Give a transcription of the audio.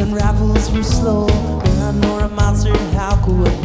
rifles were slow. When I know a monster, how could